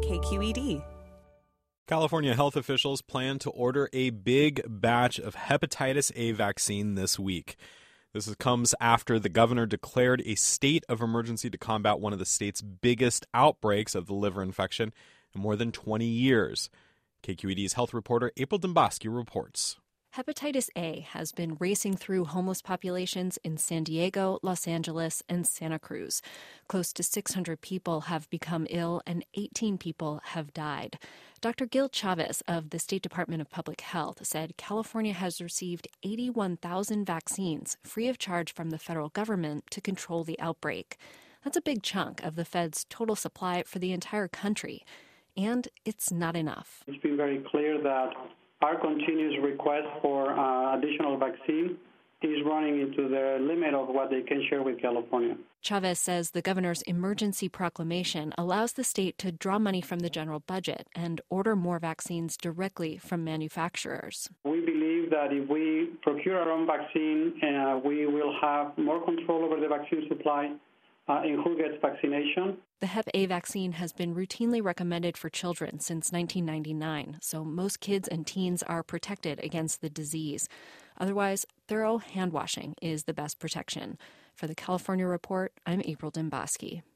KQED. California health officials plan to order a big batch of hepatitis A vaccine this week. This comes after the governor declared a state of emergency to combat one of the state's biggest outbreaks of the liver infection in more than 20 years. KQED's health reporter April Demboski reports. Hepatitis A has been racing through homeless populations in San Diego, Los Angeles, and Santa Cruz. Close to 600 people have become ill and 18 people have died. Dr. Gil Chavez of the State Department of Public Health said California has received 81,000 vaccines free of charge from the federal government to control the outbreak. That's a big chunk of the Fed's total supply for the entire country. And it's not enough. It's been very clear that our continuous request for additional vaccine is running into the limit of what they can share with California. Chavez says the governor's emergency proclamation allows the state to draw money from the general budget and order more vaccines directly from manufacturers. We believe that if we procure our own vaccine, we will have more control over the vaccine supply and who gets vaccination. The Hep A vaccine has been routinely recommended for children since 1999, so most kids and teens are protected against the disease. Otherwise, thorough hand washing is the best protection. For the California Report, I'm April Demboski.